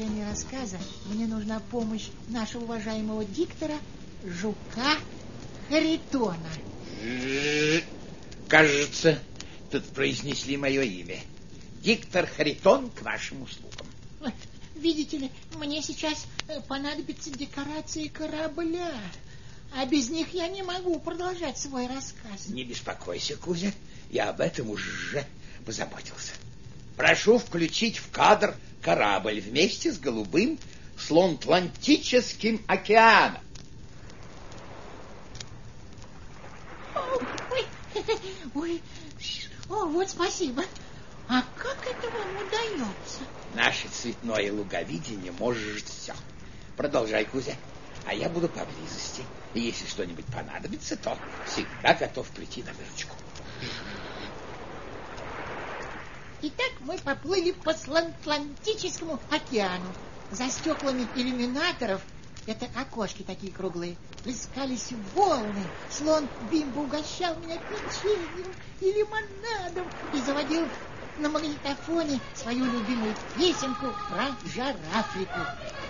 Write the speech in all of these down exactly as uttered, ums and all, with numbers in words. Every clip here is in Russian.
сочинении рассказа мне нужна помощь нашего уважаемого диктора Жука Харитона. Кажется, тут произнесли мое имя. Диктор Харитон к вашим услугам. Видите ли, мне сейчас понадобятся декорации корабля, а без них я не могу продолжать свой рассказ. Не беспокойся, Кузя, я об этом уже позаботился. Прошу включить в кадр корабль вместе с голубым слонатлантическим океаном. Ой, ой, о, вот спасибо. А как это вам удается? Наше цветное луговидение может все. Продолжай, Кузя, а я буду поблизости. И если что-нибудь понадобится, то всегда готов прийти на выручку. Итак, мы поплыли по Атлантическому океану. За стеклами иллюминаторов, это окошки такие круглые, плескались волны. Слон Бимба угощал меня печеньем и лимонадом и заводил на магнитофоне свою любимую песенку про Жар-Африку.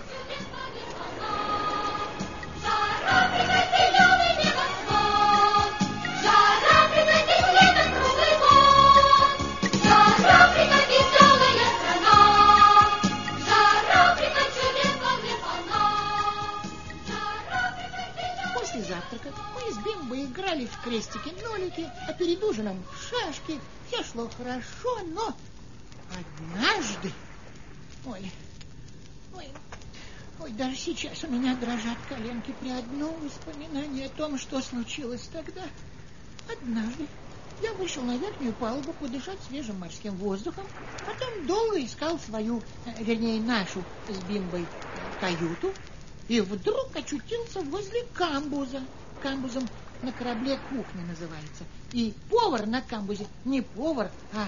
После завтрака мы с Бимбой играли в крестики-нолики, а перед ужином в шашки. Все шло хорошо, но однажды... Ой, ой, ой, даже сейчас у меня дрожат коленки при одном воспоминании о том, что случилось тогда. Однажды я вышел на верхнюю палубу подышать свежим морским воздухом, потом долго искал свою, вернее, нашу с Бимбой каюту, и вдруг очутился возле камбуза. Камбузом на корабле кухня называется. И повар на камбузе не повар, а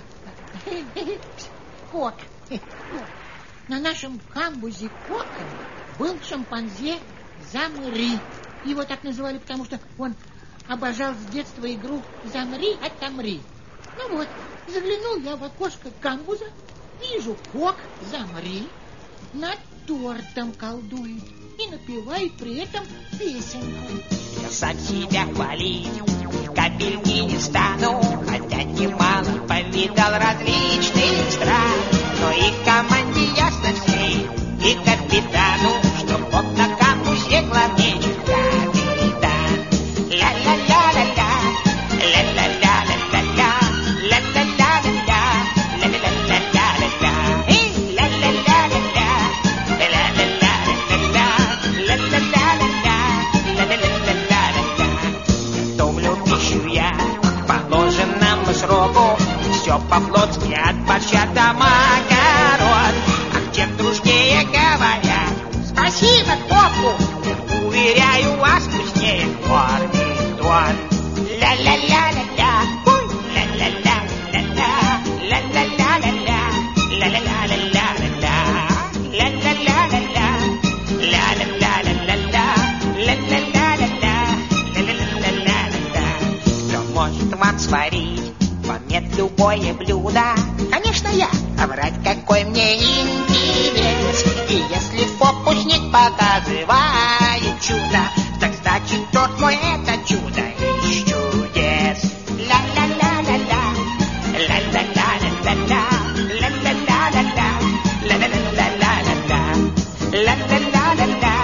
кок. На нашем камбузе коком был шимпанзе Замри. Его так называли, потому что он обожал с детства игру «Замри, отомри». Ну вот, заглянул я в окошко камбуза, вижу, кок Замри над тортом колдует и напевает при этом песенку. Я сам себя хвалить капельки не стану, хотя немало повидал различных стран. Но и команде ясно всей, и капитану, что Бог на камбузе главнее капитан. Ля-ля-ля-ля-ля, ля-ля-ля-ля-ля-ля, ля-ля-ля-ля-ля, ля-ля-ля-ля-ля-ля, эй, ля-ля-ля-ля-ля, ля-ля-ля-ля-ля, ля-ля-ля-ля-ля, ля-ля-ля-ля-ля. Готовлю пищу я по положенному сроку, все по-флотски от борща до макарон. А тем дружнее говорят спасибо коку, уверяю вас, вкуснее кормит он. Ля-ля-ля-ля-ля, ой, ля-ля-ля-ля-ля, ля-ля-ля-ля-ля, ля-ля-ля-ля-ля-ля, ля-ля-ля-ля-ля, ля-ля-ля-ля-ля-ля, ля-ля-ля-ля-ля, ля-ля-ля-ля-ля. Кто может вам сварить помет любое блюдо? Конечно, я. А врать какой мне интерес. И если фокусник показывает чудо, так значит тот мой это чудо из чудес. Ля-ля-ля-ля-ля, ля-ля-ля-ля-ля, ля-ля-ля-ля-ля, ля-ля-ля-ля-ля-ля, ля-ля-ля-ля-ля,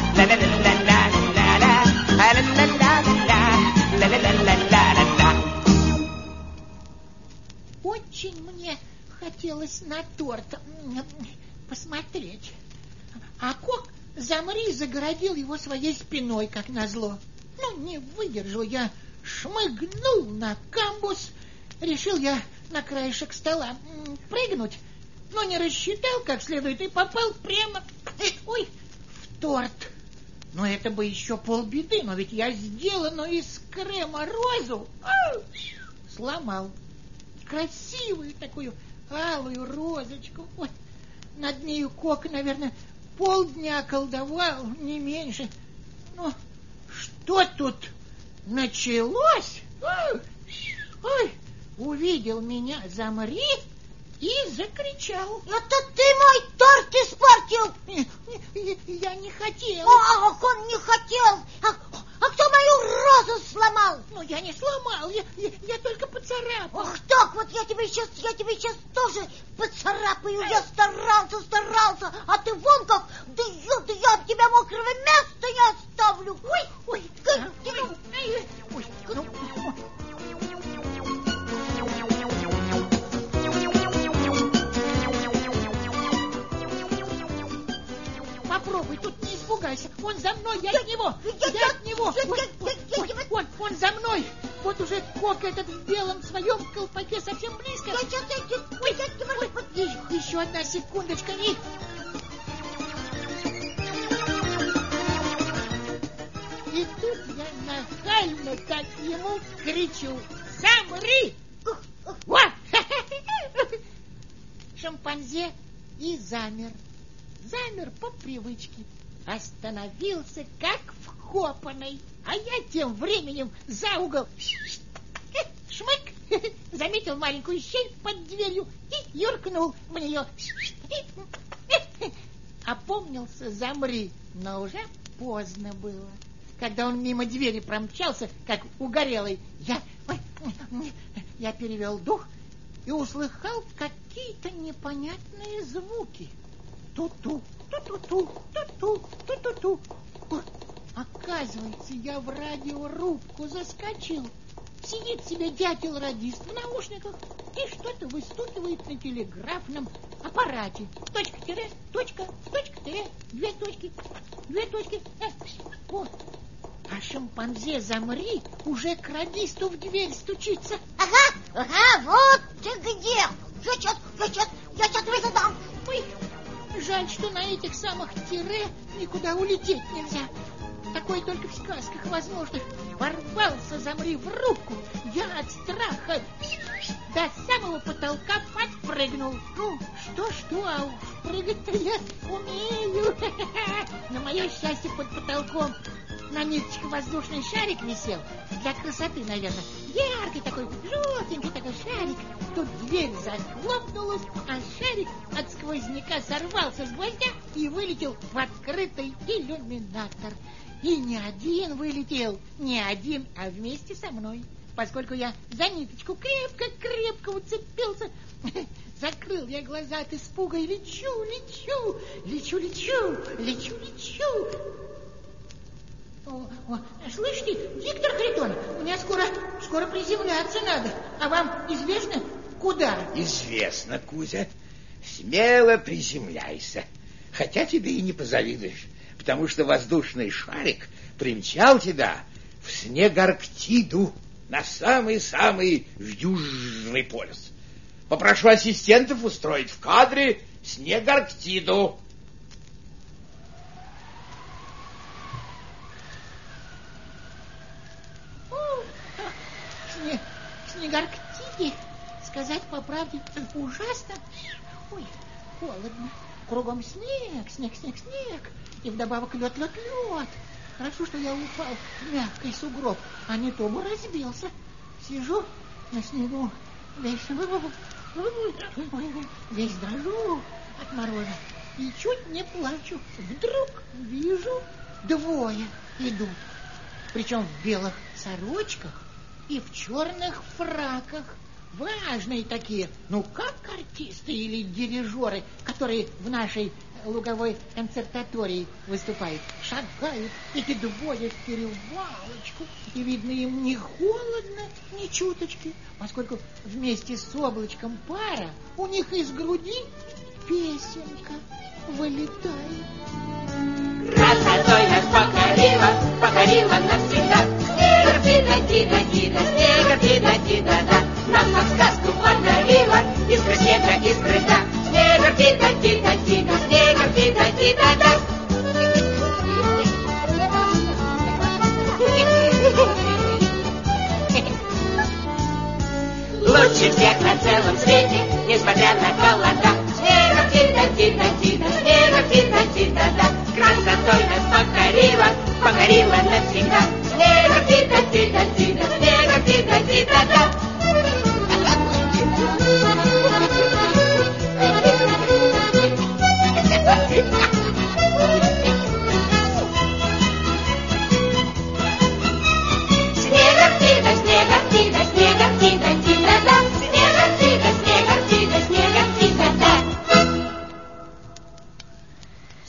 ля-ля-ля-ля-ля-ля-ля-ля-ля-ля-ля-ля-ля. Очень мне хотелось на торт посмотреть. А кок Замри загородил его своей спиной, как назло. Ну, не выдержал я, шмыгнул на камбуз. Решил я на краешек стола прыгнуть, но не рассчитал как следует и попал прямо, ой, в торт. Но это бы еще полбеды, но ведь я сделанную из крема розу сломал. Красивую такую алую розочку. Ой, над нею кок, наверное, полдня колдовал, не меньше. Но что тут началось? Ой, ой, увидел меня Замри и закричал: это ты мой торт испортил! упал, я, я, я только поцарапал. Ах так, вот я тебе сейчас, я тебе сейчас тоже поцарапаю. Я старался, старался, а ты вон как, да я, да я от тебя мокрого места не оставлю. Ой, ой, как ты, ну, ой, ну, попробуй, тут не испугайся. Он за мной, я, я от него, я, я, я от него. Я, ой, я, ой, я, ой, я, он, он за мной. Вот уже кок этот в белом своем колпаке совсем близко. Я сейчас, я, я, ой, я, я, ой, ой, еще одна секундочка. И... И тут я нахально так ему кричу: замри! Вот! Шимпанзе и замер. Замер по привычке. Остановился, как вкопанный. А я тем временем за угол шмык, заметил маленькую щель под дверью и юркнул в нее. Опомнился, замри, но уже поздно было. Когда он мимо двери промчался, как угорелый, я, я перевел дух и услыхал какие-то непонятные звуки. Ту-ту, ту-ту-ту, ту-ту, ту-ту-ту. Оказывается, я в радиорубку заскочил. Сидит себе дятел-радист в наушниках и что-то выстукивает на телеграфном аппарате. Точка-тире, точка, точка-тире, две точки, две точки. Э, вот. А шимпанзе замри уже к радисту в дверь стучится. Ага, ага, вот ты где. Я сейчас, я сейчас, я сейчас тебе задам. Ой, жаль, что на этих самых тире никуда улететь нельзя. Такое только в сказках возможно. Ворвался замри в рубку. Я от страха до самого потолка подпрыгнул. Ну, что-что, а уж прыгать-то я умею. На мое счастье, под потолком на ниточке воздушный шарик висел. Для красоты, наверное. Яркий такой, желтенький такой шарик. Тут дверь захлопнулась, а шарик от сквозняка сорвался с гвоздя и вылетел в открытый иллюминатор. И не один вылетел, не один, а вместе со мной. Поскольку я за ниточку крепко-крепко уцепился, закрыл я глаза от испуга и лечу, лечу, лечу, лечу, лечу, лечу. О, о, слышите, Виктор Харитонов, мне скоро, скоро приземляться надо. А вам известно, куда? Известно, Кузя. Смело приземляйся. Хотя тебе и не позавидуешь, потому что воздушный шарик примчал тебя в Снегарктиду, на самый-самый южный полюс. Попрошу ассистентов устроить в кадре Снегарктиду. Снегарктиде, сказать по правде, ужасно. Ой, холодно. Кругом снег, снег, снег, снег. И вдобавок лед, лед, лед. Хорошо, что я упал в мягкий сугроб, а не то бы разбился. Сижу на снегу, весь, весь дрожу от мороза и чуть не плачу. Вдруг вижу, двое идут. Причем в белых сорочках и в черных фраках. Важные такие, ну как артисты или дирижеры, которые в нашей луговой концертатории выступают. Шагают эти двое в перевалочку, и видно им не холодно, ни чуточки, поскольку вместе с облачком пара у них из груди песенка вылетает. Красотой нас покорила, покорила навсегда. Снегар-дида-дида-дида, снегар-дида-дида-да. Нам как сказку подарила, искра снега, искры льда. Снегар-дида-дида-дида, снегар-дида-дида-да. Лучше всех на целом свете, несмотря на холода. Снегар-дида-дида-дида, снегар-дида-дида-да. Красотой нас покорила, покорила навсегда. Снегар-дида-дида-дида, снегар-дида-дида-да.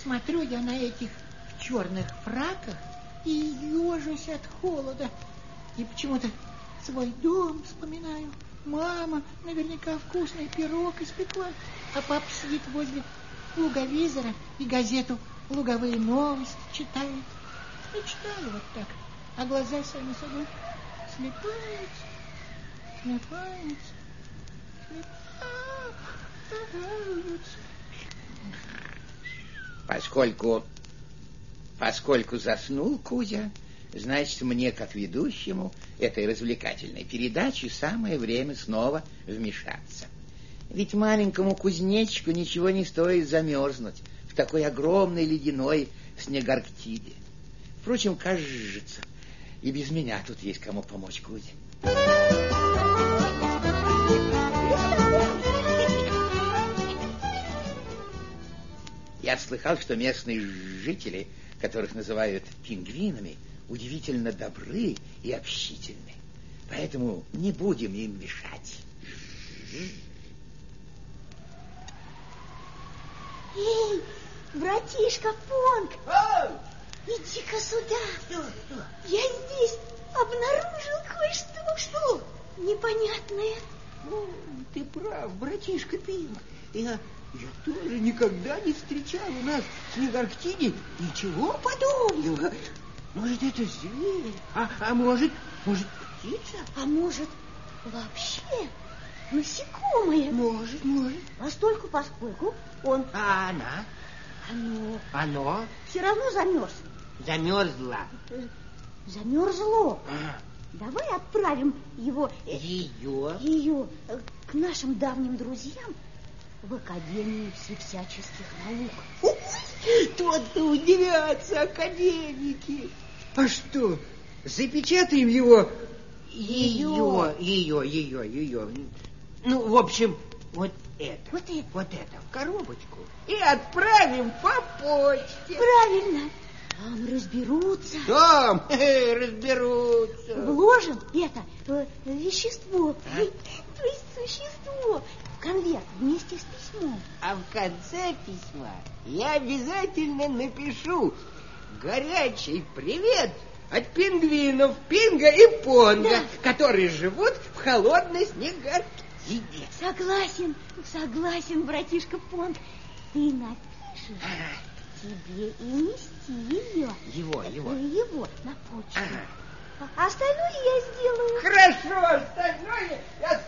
смотрю я на этих в черных фраках и ежусь от холода. И почему-то свой дом вспоминаю. Мама наверняка вкусный пирог испекла, а папа сидит возле луговизора и газету «Луговые новости» читает. Мечтаю вот так, а глаза сами собой слепаются, слепаются, слепаются. Поскольку, поскольку заснул Кузя, значит, мне, как ведущему этой развлекательной передачи, самое время снова вмешаться. Ведь маленькому кузнечику ничего не стоит замерзнуть в такой огромной ледяной снегарктиде. Впрочем, кажется, и без меня тут есть кому помочь Кузе. Я слыхал, что местные жители, которых называют пингвинами, удивительно добры и общительны. Поэтому не будем им мешать. Эй, братишка Понг, иди-ка сюда. Что, что? Я здесь обнаружил кое-что. Что? Непонятное. Ну, ты прав, братишка Пинг. Я, я тоже никогда не встречал у нас в Снегарктиде ничего подобного. Может, это зверь, а, а может, может, птица? А может, вообще насекомое? Может, может. Постольку, поскольку он, А она? оно Оно все равно замерз. замерзла. Э, Замерзло. А, Давай отправим его, э, ее. ее э, к нашим давним друзьям в Академию всяческих наук. Тут-то удивятся академики. А что, запечатаем его? Ее, ее, ее, ее. Ну, в общем, вот это. Вот это. Вот это в коробочку. И отправим по почте. Правильно. Там разберутся. Там разберутся. Вложим это э, вещество, а? То есть существо, в конверт вместе с письмом. А в конце письма я обязательно напишу горячий привет от пингвинов Пинга и Понга, Да. которые живут в холодной снегарктиде. Согласен, согласен, братишка Понг. Ты напишешь, тебе и нести ее. Его, его. Его на почту. Ага. А остальное я сделаю. Хорошо, остальное я...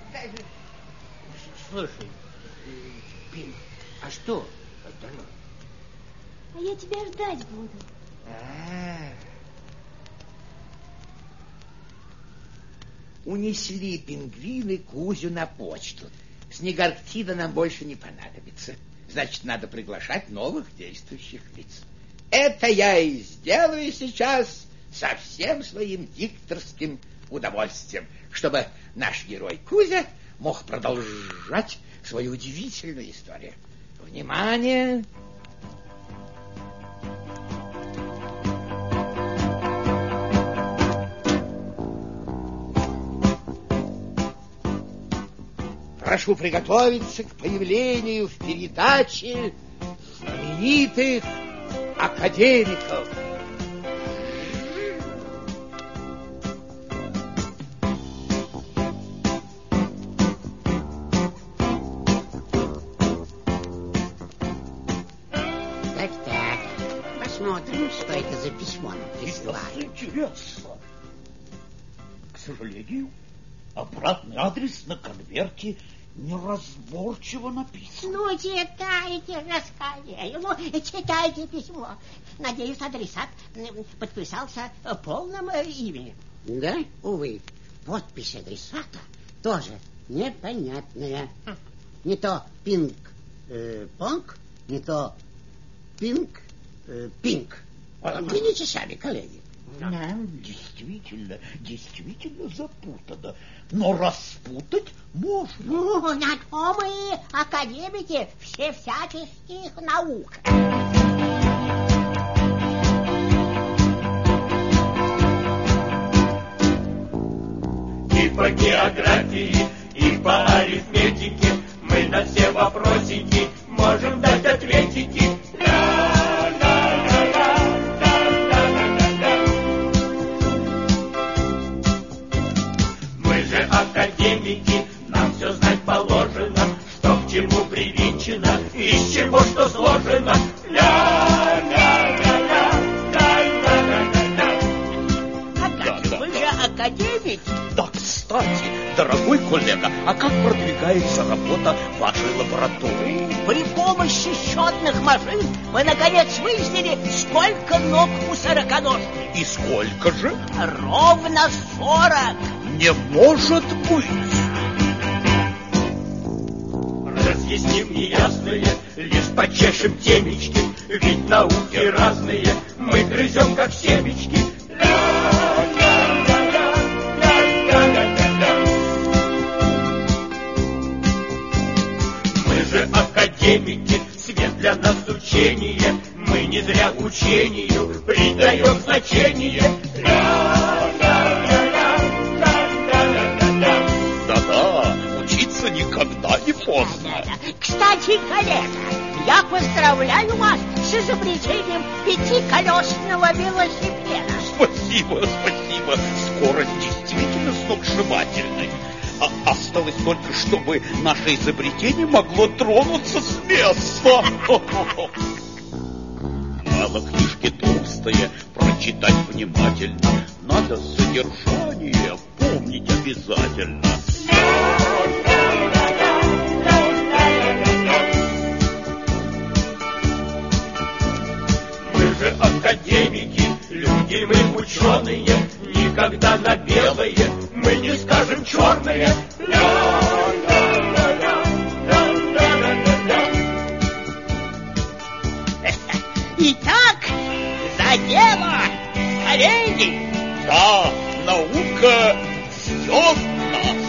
Слушай, Пинг, а что остальное? А я тебя ждать буду. А-а-а. Унесли пингвины Кузю на почту. Снегарктида нам больше не понадобится. Значит, надо приглашать новых действующих лиц. Это я и сделаю сейчас со всем своим дикторским удовольствием, чтобы наш герой Кузя мог продолжать свою удивительную историю. Внимание! Прошу приготовиться к появлению в передаче знаменитых академиков. Так-так, посмотрим, что это за письмо нам прислали. Интересно. К сожалению, обратный адрес на конверте неразборчиво написан. Ну, читайте же скорее. Ну, читайте письмо. Надеюсь, адресат м, подписался полным э, именем. Да, увы, подпись адресата тоже непонятная. Не то Пинг э, Понг, не то Пинг э, Пинг. Видите сами, коллеги. Да, действительно, действительно запутано. Но распутать можно. Ну, на то мы и академики все всяческих наук. И по географии, и по арифметике мы на все вопросики можем дать ответики. Ля! Дорогой коллега, а как продвигается работа вашей лаборатории? При помощи счетных машин мы, наконец, выяснили, сколько ног у сороконожки. И сколько же? Ровно сорок. Не может быть! Разъясним неясное, лишь почешем темечки, ведь науки разные, мы грызем как семечки. Мы же академики, свет для нас учение, мы не зря учению придаем значение. Да-да, учиться никогда не поздно. Кстати, коллега, я поздравляю вас с изобретением пятиколесного велосипеда. Спасибо, спасибо. Скорость действительно сногсшибательная. А осталось только, чтобы наше изобретение могло тронуться с места. Мало книжки толстые, прочитать внимательно. Надо содержание помнить обязательно. Мы же академики, люди мы ученые, никогда на белое мы не скажем черное. Итак, за дело, коллеги! Да, наука ждет нас.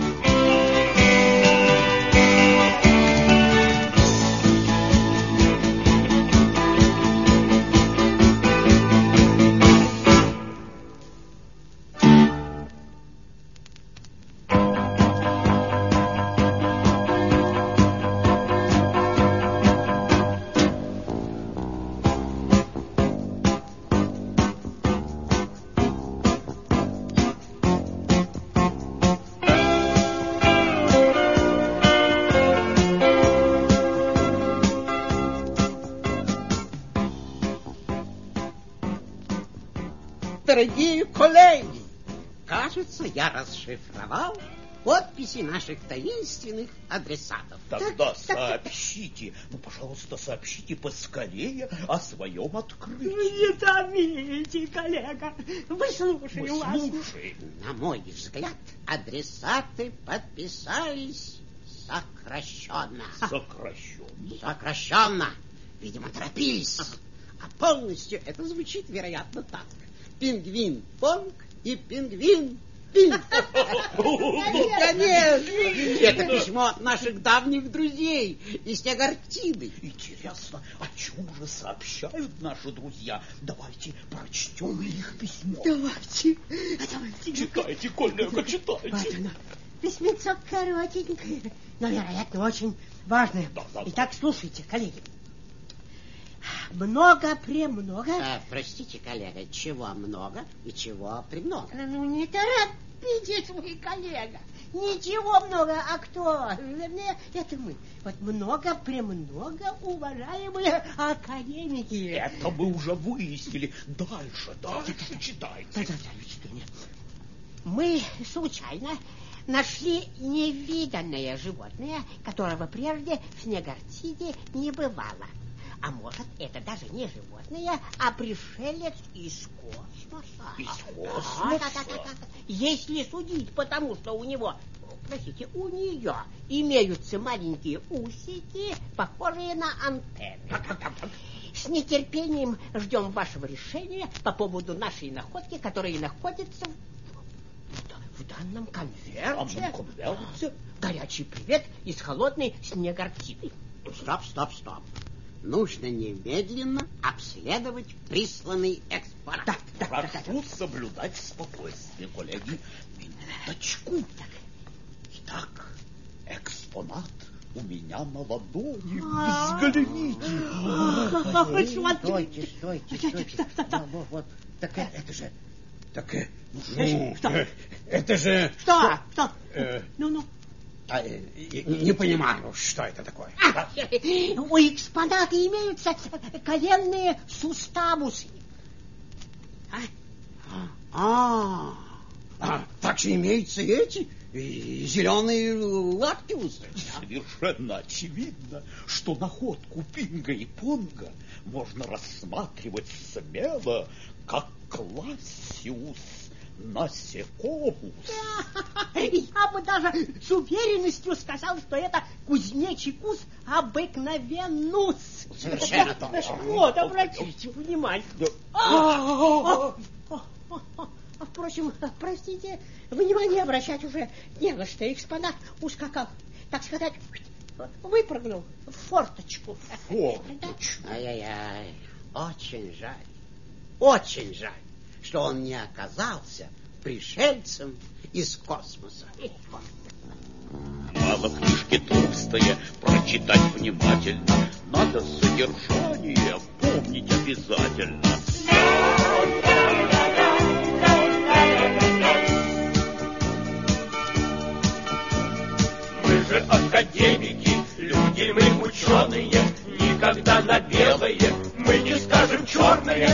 Дорогие коллеги, кажется, я расшифровал подписи наших таинственных адресатов. Тогда сообщите, ну, пожалуйста, сообщите поскорее о своем открытии. Не томите, коллега, выслушаю Мы вас. слушаем. На мой взгляд, адресаты подписались сокращенно. Сокращенно. Сокращенно. Видимо, торопились. А полностью это звучит, вероятно, так. Пингвин-понг и пингвин-пинг. Конечно. Это письмо наших давних друзей из Антарктиды. Интересно, о чем же сообщают наши друзья? Давайте прочтем их письмо. Давайте, давайте. Читайте, коллега, читайте. Вот оно. Письмецо коротенькое, но, вероятно, очень важное. Да, да, да. Итак, слушайте, коллеги. Много-премного. А, простите, коллега, чего много и чего премного? Ну, не торопитесь вы, коллега. Ничего много, а кто? Вернее, это мы. Вот много-премного, уважаемые академики. Это мы уже выяснили. Дальше, дальше читайте. Да-да-да, читайте. Мы случайно нашли невиданное животное, которого прежде в Снегартиде не бывало. А может, это даже не животное, а пришелец из космоса. Из космоса? А, да, да, да, да. Если судить, потому что у него, простите, у нее имеются маленькие усики, похожие на антенны. Так, так, так, так. С нетерпением ждем вашего решения по поводу нашей находки, которая находится в, в данном конверте. В данном конверте? Горячий привет из холодной Снегартиды. Стоп, стоп, стоп. Нужно немедленно обследовать присланный экспонат. Так, так, Прошу так, так. соблюдать спокойствие, коллеги. Минуточку. Так. Итак, экспонат у меня на ладони. Взгляните. Стойте, стойте, стойте. Вот, вот. Так это же... Так, ну, это же... Что? Что? Ну-ну. А, не, не понимаю, что это такое. А, у экспоната имеются коленные суставусы. А, а, а также имеются эти и зеленые лапки узнать. Совершенно очевидно, что находку Пинга и Понга можно рассматривать смело, как классиус насекомус. Я бы даже с уверенностью сказал, что это кузнечий кус обыкновеннус. Совершенно точно. Вот, обратите внимание. Впрочем, простите, внимание обращать уже не на что. Экспонат ускакал, так сказать, выпрыгнул в форточку. Форточку? Ай-яй-яй, очень жаль, очень жаль, что он не оказался пришельцем из космоса. Мало книжки толстая, прочитать внимательно. Надо содержание помнить обязательно. Мы же академики, люди мы ученые, никогда на белое мы не скажем черное.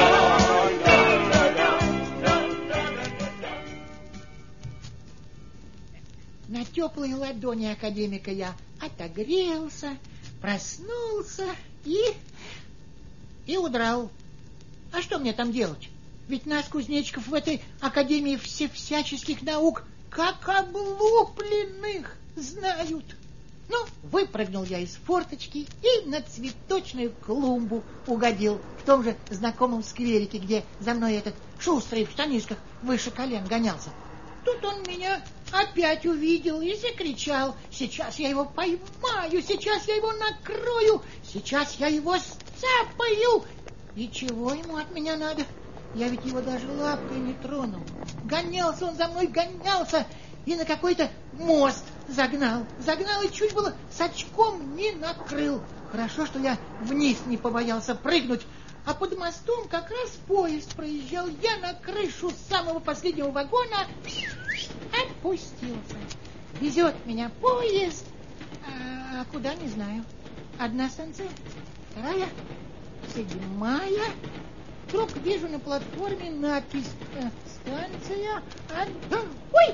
На теплые ладони академика я отогрелся, проснулся и... и удрал. А что мне там делать? Ведь нас, кузнечиков, в этой академии все всяческих наук как облупленных знают. Ну, выпрыгнул я из форточки и на цветочную клумбу угодил в том же знакомом скверике, где за мной этот шустрый в штанишках выше колен гонялся. Тут он меня опять увидел и закричал: сейчас я его поймаю, сейчас я его накрою, сейчас я его сцапаю. И чего ему от меня надо? Я ведь его даже лапкой не тронул. Гонялся он за мной, гонялся, и на какой-то мост загнал. Загнал и чуть было с очком не накрыл. Хорошо, что я вниз не побоялся прыгнуть, а под мостом как раз поезд проезжал. Я на крышу самого последнего вагона опустился. Везет меня поезд, а куда, не знаю. Одна станция, вторая, седьмая. Вдруг вижу на платформе надпись «Станция Аду... Ой!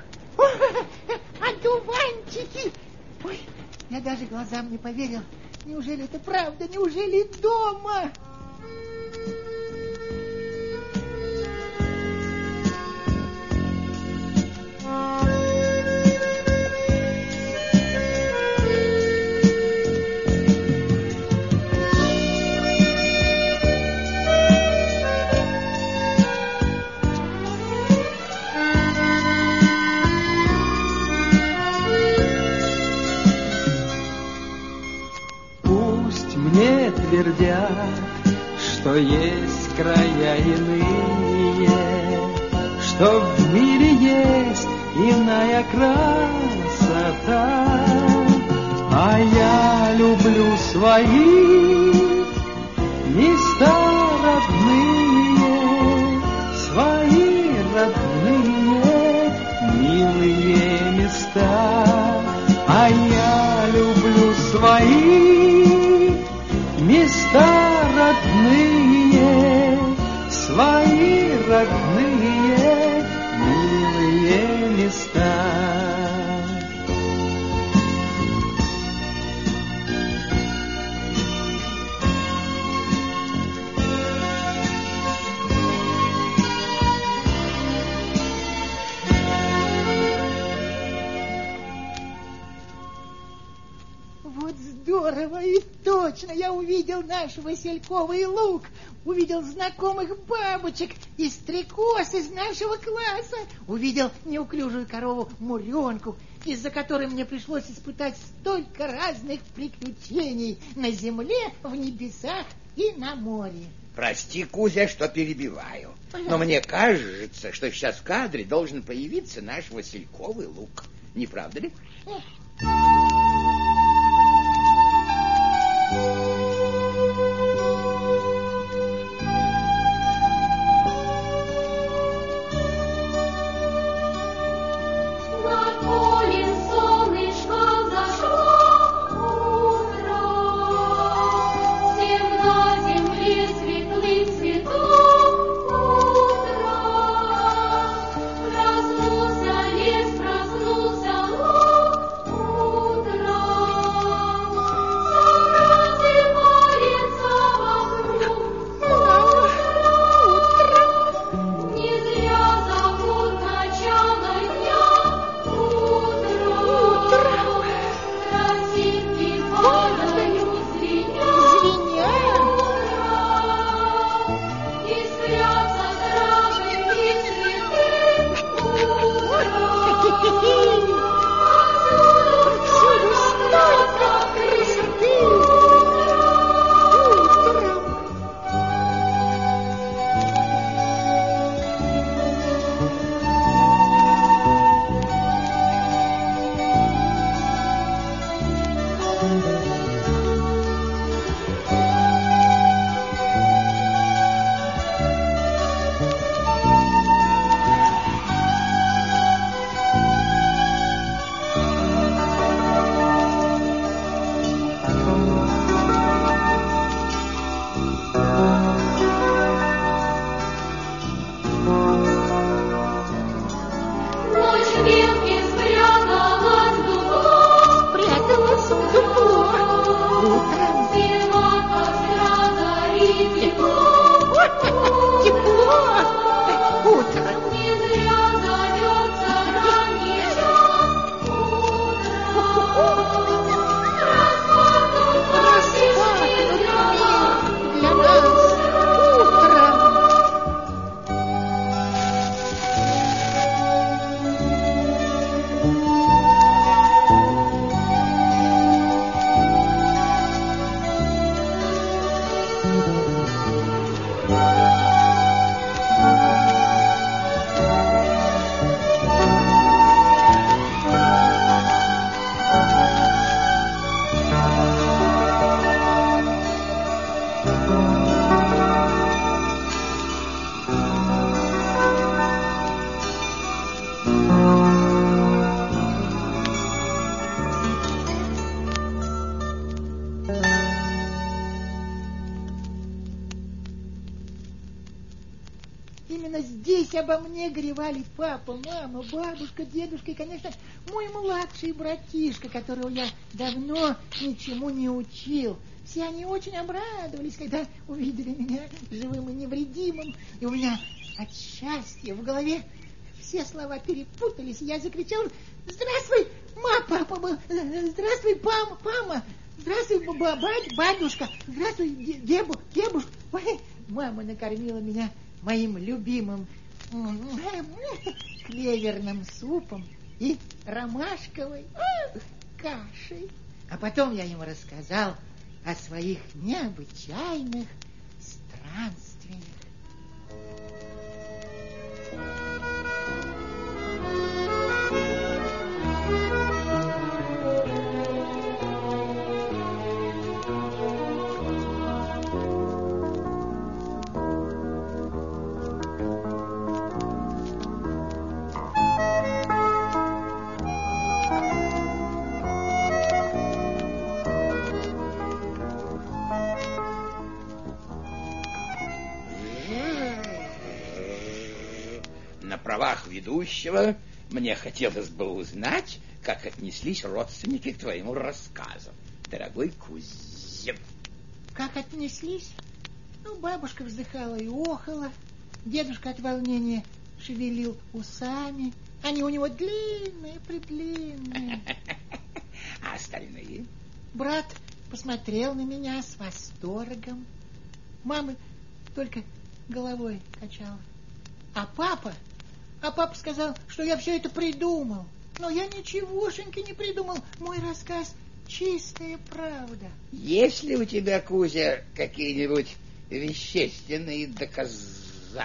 Одуванчики!» Ой, я даже глазам не поверил. Неужели это правда? Неужели дома? Твердят, что есть края иные, что в мире есть иная красота. А я люблю свои места родные, свои родные, милые места. А я люблю свои места родные, свои родные, милые места. Здорово и точно я увидел наш васильковый луг, увидел знакомых бабочек и стрекоз из нашего класса, увидел неуклюжую корову Муренку, из-за которой мне пришлось испытать столько разных приключений на земле, в небесах и на море. Прости, Кузя, что перебиваю, но мне кажется, что сейчас в кадре должен появиться наш васильковый луг. Не правда ли? Проснулся лес, проснулся Именно здесь обо мне горевали папа, мама, бабушка, дедушка и, конечно, мой младший братишка, которого я давно ничему не учил. Все они очень обрадовались, когда увидели меня живым и невредимым, и у меня от счастья в голове все слова перепутались, и я закричал: «Здравствуй, ма, папа, здравствуй, пама, пама, здравствуй, бабушка, здравствуй, дебу, дебушка». Мама накормила меня моим любимым клеверным супом и ромашковой кашей. А потом я ему рассказал о своих необычайных странствиях. На правах ведущего мне хотелось бы узнать, как отнеслись родственники к твоему рассказу, дорогой Кузя. Как отнеслись? Ну, бабушка вздыхала и охала, дедушка от волнения шевелил усами. Они у него длинные-предлинные. А остальные? Брат посмотрел на меня с восторгом. Мама только головой качала. А папа... А папа сказал, что я все это придумал. Но я ничегошеньки не придумал. Мой рассказ — чистая правда. Есть ли у тебя, Кузя, какие-нибудь вещественные доказательства?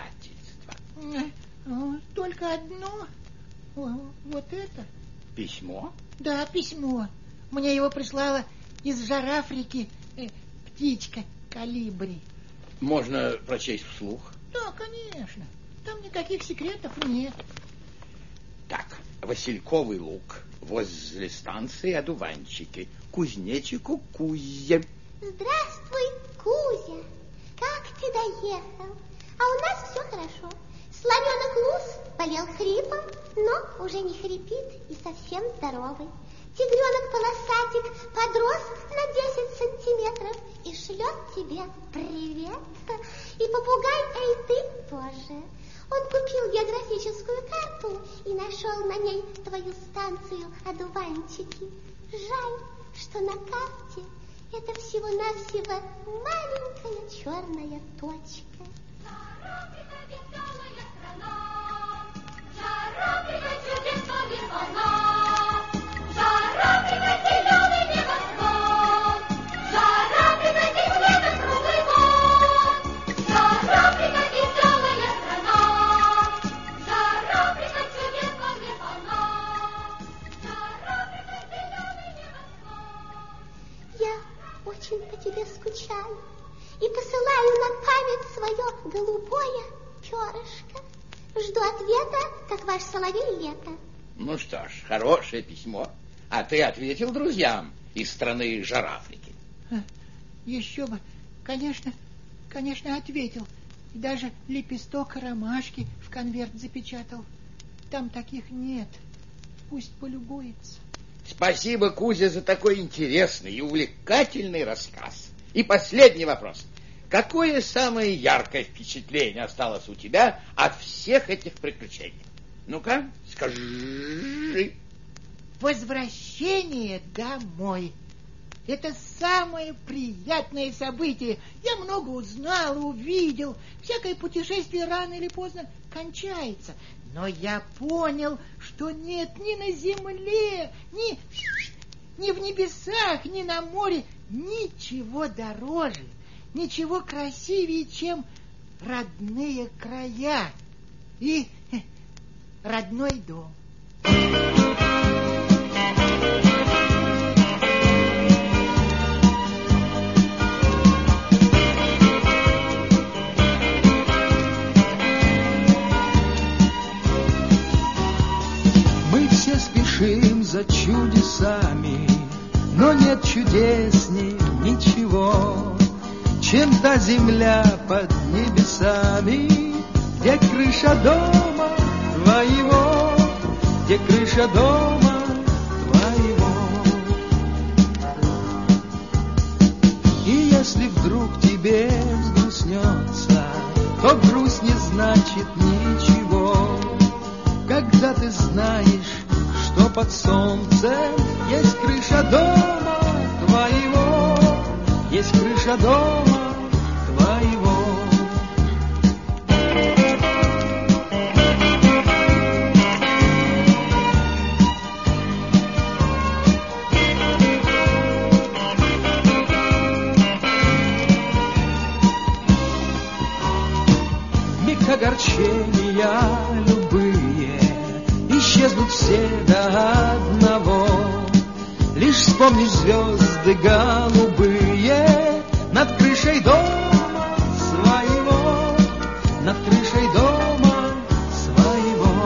Только одно. Вот это. Письмо? Да, письмо. Мне его прислала из Жар-Африки э, птичка Колибри. Можно прочесть вслух? Да, конечно. Там никаких секретов нет. Так, Васильковый луг, возле станции Одуванчики, кузнечику Кузе. Здравствуй, Кузя. Как ты доехал? А у нас все хорошо. Слоненок Лус болел хрипом, но уже не хрипит и совсем здоровый. Тигренок-полосатик подрос на десять сантиметров и шлет тебе привет. И попугай Эй, ты тоже. Он купил географическую карту и нашел на ней твою станцию Одуванчики. Жаль, что на карте это всего-навсего маленькая черная точка. Жар-Африка, веселая страна, Жар-Африка, чудесная волна, Жар-Африка, зеленый небосвод, Жар-Африка, здесь лето круглый год, Жар-Африка, веселая страна, Жар-Африка, чудесная волна, Жар-Африка, зеленый небосвод. Я очень по тебе скучаю и посылаю на память свое голубое перышко. Жду ответа, как ваш соловей лето. Ну что ж, хорошее письмо. А ты ответил друзьям из страны Жар-Африки? Еще бы. Конечно, конечно, ответил. И даже лепесток ромашки в конверт запечатал. Там таких нет. Пусть полюбуется. Спасибо, Кузя, за такой интересный и увлекательный рассказ. И последний вопрос. какое самое яркое впечатление осталось у тебя от всех этих приключений? Ну-ка, скажи. Возвращение домой. Это самое приятное событие. Я много узнал, увидел. Всякое путешествие рано или поздно кончается. Но я понял, что нет ни на земле, ни, ни в небесах, ни на море ничего дороже, ничего красивее, чем родные края и родной дом. Спешим за чудесами, но нет чудесней ничего, чем та земля под небесами, где крыша дома твоего, где крыша дома твоего. И если вдруг тебе взгрустнется, то грусть не значит ничего, когда ты знаешь, что под солнцем есть крыша дома твоего, есть крыша дома твоего. Миг огорчения любые исчезнут все до одного. Лишь вспомни звезды голубые над крышей дома своего, над крышей дома своего.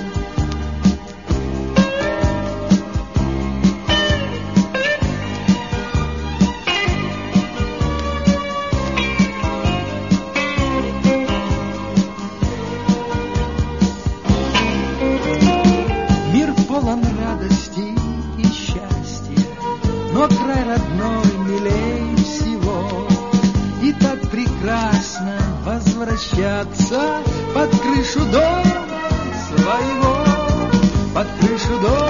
Но край родной милей всего, и так прекрасно возвращаться под крышу дома своего, под крышу дома.